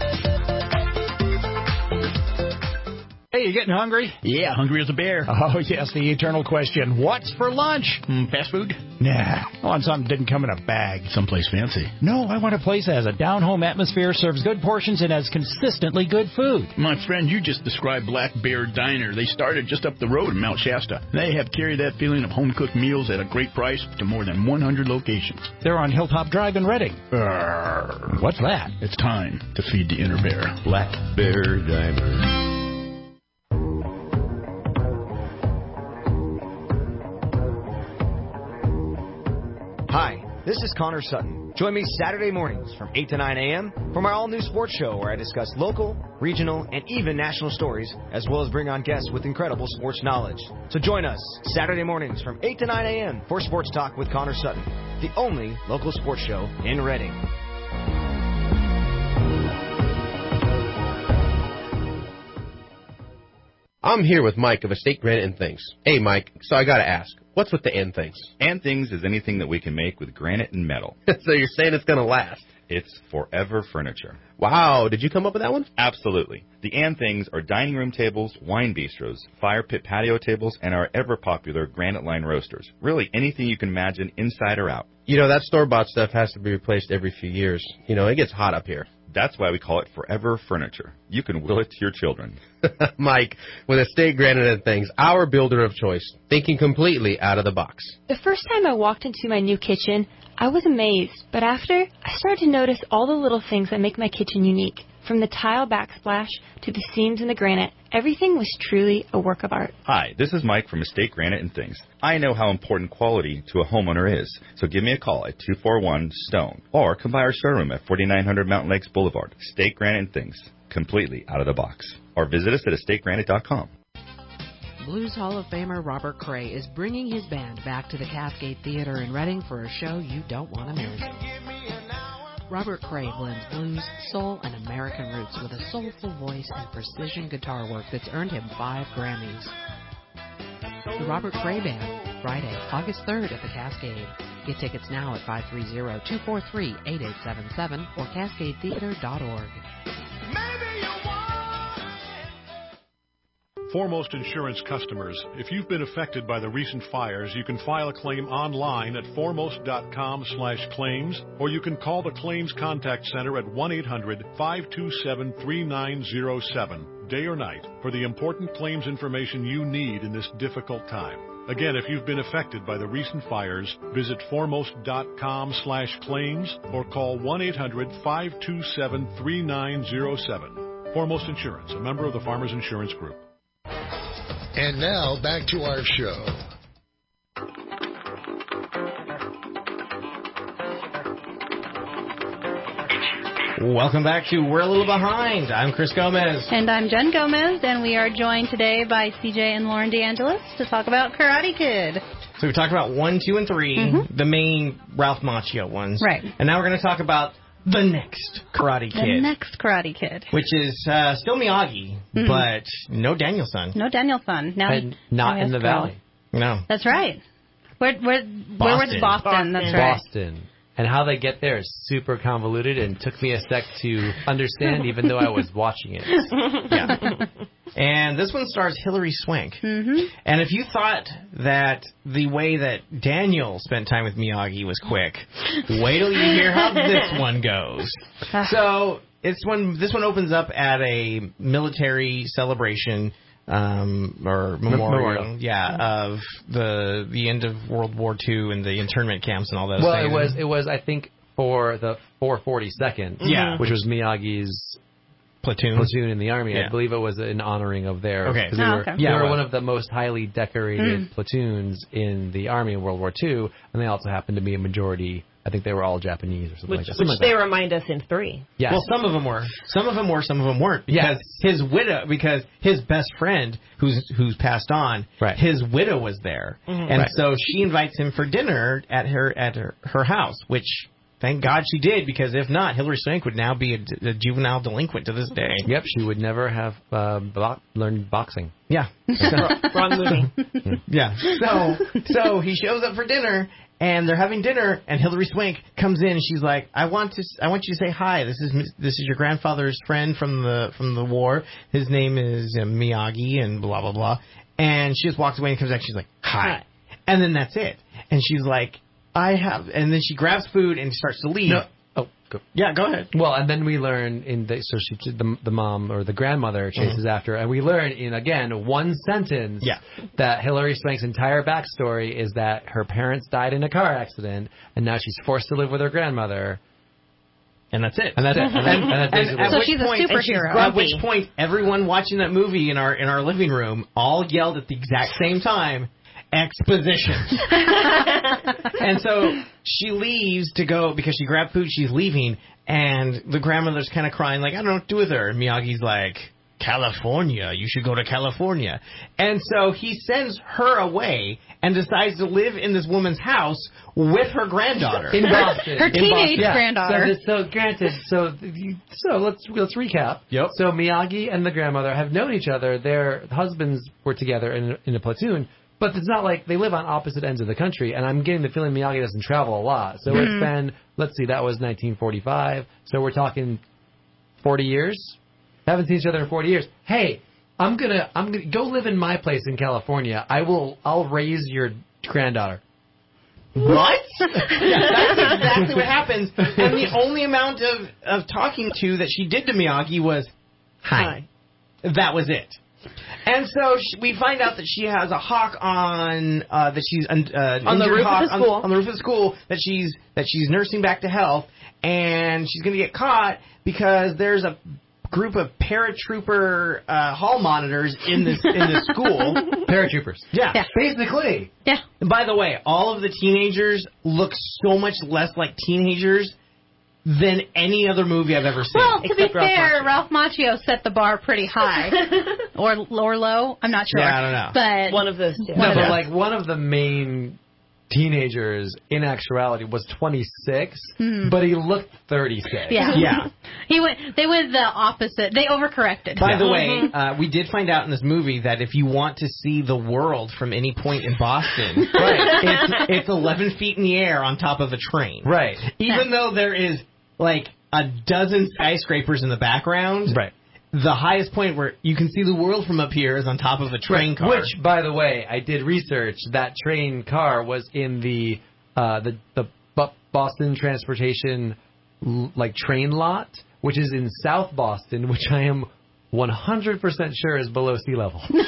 Hey, you getting hungry? Yeah, hungry as a bear. Oh, yes, the eternal question. What's for lunch? Fast food? Nah, I want something that didn't come in a bag. Someplace fancy. No, I want a place that has a down-home atmosphere, serves good portions, and has consistently good food. My friend, you just described Black Bear Diner. They started just up the road in Mount Shasta. They have carried that feeling of home-cooked meals at a great price to more than 100 locations. They're on Hilltop Drive in Reading. What's that? It's time to feed the inner bear. Black Bear Diner. Hi, this is Connor Sutton. Join me Saturday mornings from 8 to 9 a.m. for my all-new sports show where I discuss local, regional, and even national stories, as well as bring on guests with incredible sports knowledge. So join us Saturday mornings from 8 to 9 a.m. for Sports Talk with Connor Sutton, the only local sports show in Reading. I'm here with Mike of Estate Granite and Things. Hey, Mike, so I gotta ask, what's with the and things? And things is anything that we can make with granite and metal. So you're saying it's gonna last? It's Forever Furniture. Wow, did you come up with that one? Absolutely. The and things are dining room tables, wine bistros, fire pit patio tables, and our ever-popular granite line roasters. Really anything you can imagine inside or out. You know, that store-bought stuff has to be replaced every few years. You know, it gets hot up here. That's why we call it Forever Furniture. You can will it to your children. Mike, with Estate Granite and Things, our builder of choice, thinking completely out of the box. The first time I walked into my new kitchen, I was amazed, but after, I started to notice all the little things that make my kitchen unique, from the tile backsplash to the seams in the granite Everything was truly a work of art. Hi, this is Mike from Estate Granite and Things. I know how important quality to a homeowner is, so give me a call at 241-STONE or come by our showroom at 4900 Mountain Lakes Boulevard. Estate Granite and Things, completely out of the box. Or visit us at estategranite.com. Blues Hall of Famer Robert Cray is bringing his band back to the Cascade Theater in Reading for a show you don't want to miss. Robert Cray blends blues, soul, and American roots with a soulful voice and precision guitar work that's earned him 5 Grammys. The Robert Cray Band, Friday, August 3rd at the Cascade. Get tickets now at 530-243-8877 or cascadetheater.org. Foremost Insurance customers, if you've been affected by the recent fires, you can file a claim online at foremost.com/claims, or you can call the Claims Contact Center at 1-800-527-3907, day or night, for the important claims information you need in this difficult time. Again, if you've been affected by the recent fires, visit foremost.com/claims or call 1-800-527-3907. Foremost Insurance, a member of the Farmers Insurance Group. And now, back to our show. Welcome back to We're a Little Behind. I'm Chris Gomez. And I'm Jen Gomez, and we are joined today by CJ and Lauren DeAngelis to talk about Karate Kid. So we talked about 1, 2, and 3, the main Ralph Macchio ones. Right. And now we're going to talk about the next Karate Kid. The next Karate Kid. Which is still Miyagi, but no Daniel-san. No Daniel-san. Now and not in the Valley. No. That's right. Where was Boston? That's right. Boston. And how they get there is super convoluted and took me a sec to understand, even though I was watching it. Yeah. And this one stars Hilary Swank. Mm-hmm. And if you thought that the way that Daniel spent time with Miyagi was quick, wait till you hear how this one goes. So this one opens up at a military celebration or memorial, of the end of World War II and the internment camps and all those things. Well, it was I think for the 442nd, which was Miyagi's platoon in the Army. I believe it was in honoring of their... Okay. They were one of the most highly decorated platoons in the Army in World War II, and they also happened to be a majority... I think they were all Japanese or something like that. Which they remind us in 3. Yes. Well, some of them were. Some of them weren't. Because his widow, because his best friend, who's passed on, his widow was there. Mm-hmm. And so she invites him for dinner at her house, which... Thank God she did, because if not, Hilary Swank would now be a juvenile delinquent to this day. Yep, she would never have learned boxing. Yeah. Wrong movie. Yeah. So he shows up for dinner, and they're having dinner, and Hilary Swank comes in, and she's like, I want you to say hi. This is your grandfather's friend from the war. His name is Miyagi, and blah, blah, blah. And she just walks away and comes back, she's like, hi. And then that's it. And she's like, and then she grabs food and starts to leave. No. Oh, go. Yeah, go ahead. Well, and then we learn the mom or the grandmother chases after, and we learn in, again, one sentence that Hilary Swank's entire backstory is that her parents died in a car accident, and now she's forced to live with her grandmother. And that's it. And that's it. So she's a superhero. At which point, everyone watching that movie in our living room all yelled at the exact same time, exposition. And so she leaves to go because she grabbed food. She's leaving, and the grandmother's kind of crying, like, I don't know what to do with her. And Miyagi's like, California, you should go to California. And so he sends her away and decides to live in this woman's house with her granddaughter in Boston. Her teenage granddaughter. So let's recap. Yep. So Miyagi and the grandmother have known each other. Their husbands were together in a platoon. But it's not like they live on opposite ends of the country, and I'm getting the feeling Miyagi doesn't travel a lot. So it's been, let's see, that was 1945. So we're talking 40 years. Haven't seen each other in 40 years. Hey, I'm gonna go live in my place in California. I'll raise your granddaughter. What? That's exactly what happens. And the only amount of talking to that she did to Miyagi was hi. That was it. And so we find out that she has a hawk on that she's on the roof of the school. On the roof of the school that she's nursing back to health, and she's going to get caught because there's a group of paratrooper hall monitors in this school. Paratroopers. Yeah, basically. Yeah. And by the way, all of the teenagers look so much less like teenagers than any other movie I've ever seen. Well, to be fair, Ralph Macchio set the bar pretty high. or low. I'm not sure. Yeah, I don't know. But one of those two. No, but like one of the main teenagers in actuality was 26, but he looked 36. Yeah. They went the opposite. They overcorrected. By the way, we did find out in this movie that if you want to see the world from any point in Boston, it's 11 feet in the air on top of a train. Right. Even though there is like a dozen skyscrapers in the background. Right. The highest point where you can see the world from up here is on top of a train car. Which, by the way, I did research. That train car was in the Boston Transportation train lot, which is in South Boston, which I am 100% sure is below sea level. But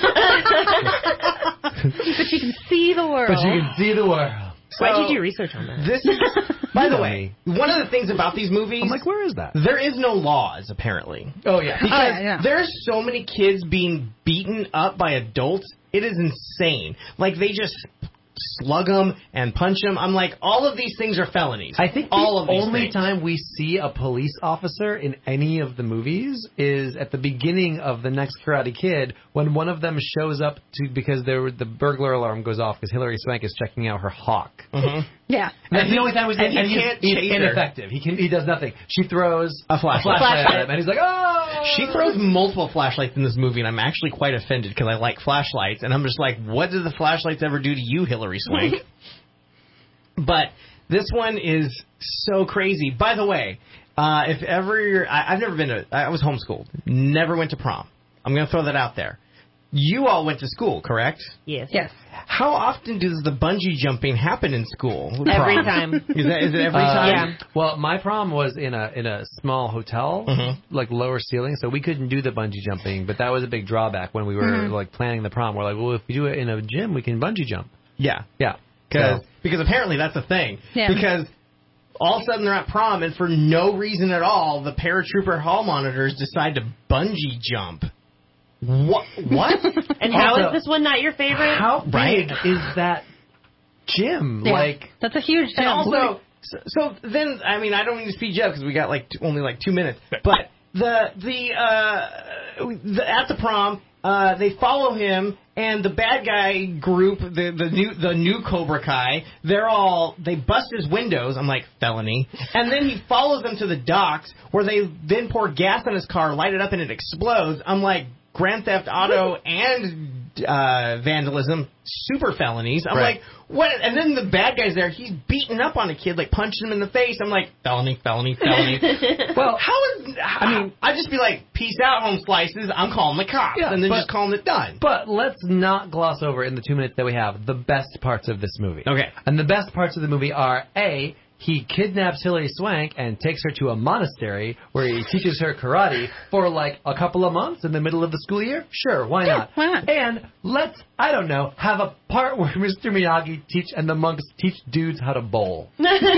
you can see the world. Why did you do research on that? This is, by the way, one of the things about these movies... I'm like, where is that? There is no laws, apparently. Oh, yeah. Because there's so many kids being beaten up by adults, it is insane. Like, they just slug them and punch them. I'm like, all of these things are felonies. I think all of these only things. time we see a police officer in any of the movies is at the beginning of The Next Karate Kid when one of them shows up because the burglar alarm goes off because Hilary Swank is checking out her hawk. Mm-hmm. Yeah. And the only time he's ineffective. He does nothing. She throws a flashlight at him, and he's like, oh! She throws multiple flashlights in this movie, and I'm actually quite offended because I like flashlights, and I'm just like, what did the flashlights ever do to you, Hilary Swank? But this one is so crazy. By the way, if ever I've never been I was homeschooled, never went to prom. I'm going to throw that out there. You all went to school, correct? Yes. How often does the bungee jumping happen in school? Every time. Is it every time? Yeah. Well, my prom was in a small hotel, like lower ceiling, so we couldn't do the bungee jumping. But that was a big drawback when we were like planning the prom. We're like, well, if we do it in a gym, we can bungee jump. Yeah. Because apparently that's a thing. Yeah. Because all of a sudden they're at prom, and for no reason at all, the paratrooper hall monitors decide to bungee jump. What? And how is this one not your favorite? How big is that gym? Yeah. Like, that's a huge gym. And also, so then, I mean, I don't need to speed you up because we got only 2 minutes. But at the prom, they follow him, and the bad guy group, the new Cobra Kai, they bust his windows. I'm like, felony. And then he follows them to the docks, where they then pour gas on his car, light it up, and it explodes. I'm like, Grand Theft Auto and vandalism, super felonies. I'm like, what? And then the bad guy's there. He's beating up on a kid, like punching him in the face. I'm like, felony. Well, I'd just be like, peace out, home slices. I'm calling the cops, and then just calling it done. But let's not gloss over in the 2 minutes that we have the best parts of this movie. Okay. And the best parts of the movie are A, he kidnaps Hilary Swank and takes her to a monastery where he teaches her karate for like a couple of months in the middle of the school year. Sure, why not? Why not? And let's, I don't know, have a part where Mr. Miyagi and the monks teach dudes how to bowl.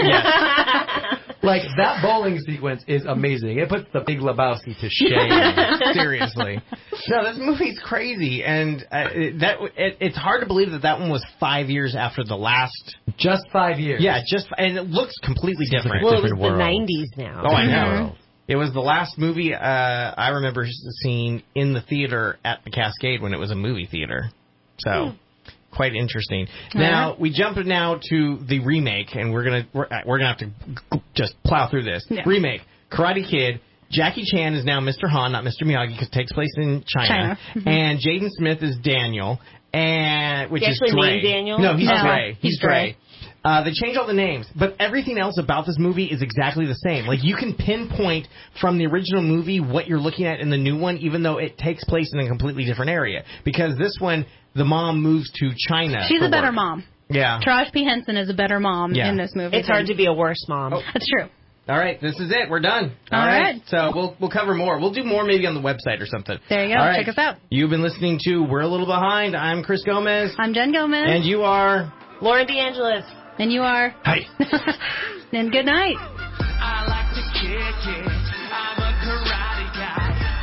Like, that bowling sequence is amazing. It puts the Big Lebowski to shame. Seriously. No, this movie's crazy, and it's hard to believe that one was 5 years after the last. Just 5 years. Yeah, and it looks completely different. Well, it was the 90s now. Oh, I know. It was the last movie I remember seeing in the theater at the Cascade when it was a movie theater. So, quite interesting. Now, we jump now to the remake, and we're gonna have to just plow through this. Yeah. Remake, Karate Kid. Jackie Chan is now Mr. Han, not Mr. Miyagi, because it takes place in China. And Jaden Smith is Daniel, which is Dre. Named Daniel? No, he's No. Dre. He's Dre. They change all the names, but everything else about this movie is exactly the same. Like, you can pinpoint from the original movie what you're looking at in the new one, even though it takes place in a completely different area. Because this one, the mom moves to China. She's a better mom. Yeah. Taraji P. Henson is a better mom in this movie. It's hard to be a worse mom. Oh. That's true. All right, this is it. We're done. All right. So we'll cover more. We'll do more maybe on the website or something. There you go. All right. Check us out. You've been listening to We're a Little Behind. I'm Chris Gomez. I'm Jen Gomez. And you are? Lauren DeAngelis. And you are? Hi. And good night. I like to kick it. I'm a karate guy.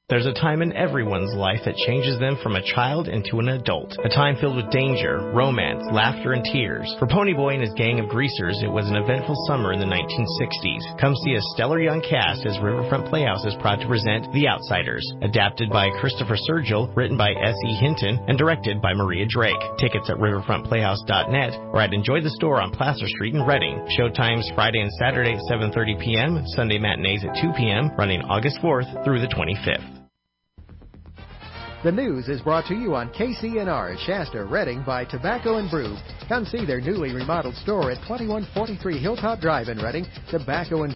There's a time in everyone's life that changes them from a child into an adult. A time filled with danger, romance, laughter, and tears. For Ponyboy and his gang of greasers, it was an eventful summer in the 1960s. Come see a stellar young cast as Riverfront Playhouse is proud to present The Outsiders, adapted by Christopher Sergel, written by S.E. Hinton, and directed by Maria Drake. Tickets at riverfrontplayhouse.net or at Enjoy the Store on Placer Street in Reading. Showtimes Friday and Saturday at 7:30 p.m., Sunday matinees at 2 p.m., running August 4th through the 25th. The news is brought to you on KCNR Shasta, Reading by Tobacco & Brew. Come see their newly remodeled store at 2143 Hilltop Drive in Reading. Tobacco &